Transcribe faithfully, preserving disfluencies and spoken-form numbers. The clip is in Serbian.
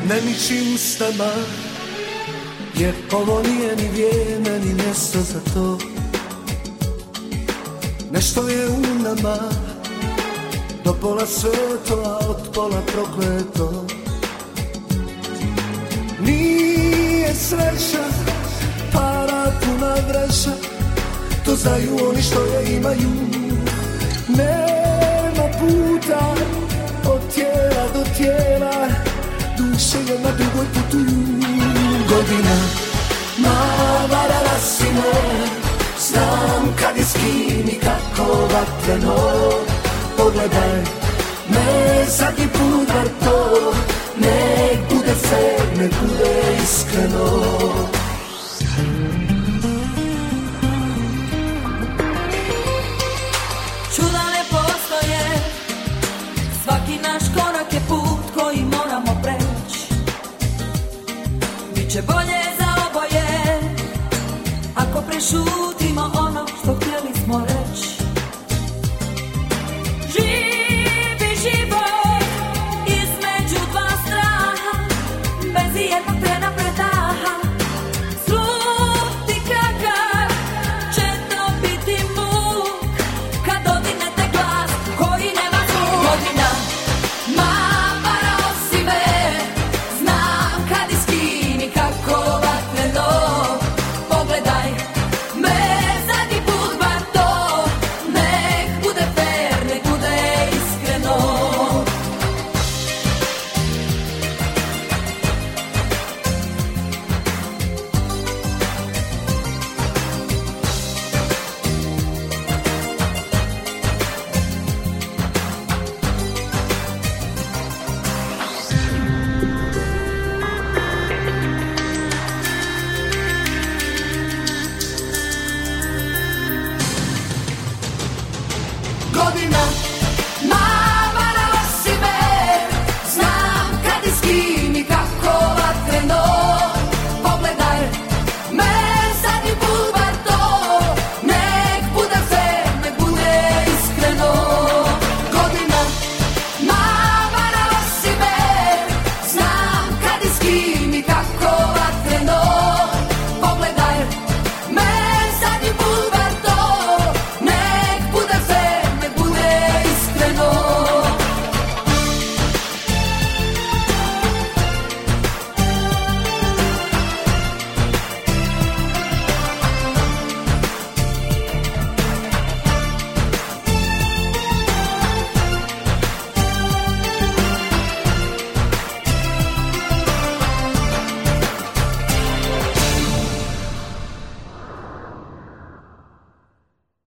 ne miči ustama, jer ovo nije ni vrijeme ni mjesto za to. Nešto je u nama, do pola sveto, a od pola prokleto. Nije sreća, para puna vreća, to znaju oni što je imaju. Nema puta od tijela do tijela, duše je na drugoj putuju. Godina, ma varala si me, znam kad je s kim i kako vatreno. Pogledaj me zadnji put, bar to, nek bude fair, nek bude iskreno. Čuda ne postoje, svaki naš korak je put koji moramo preći. Biće bolje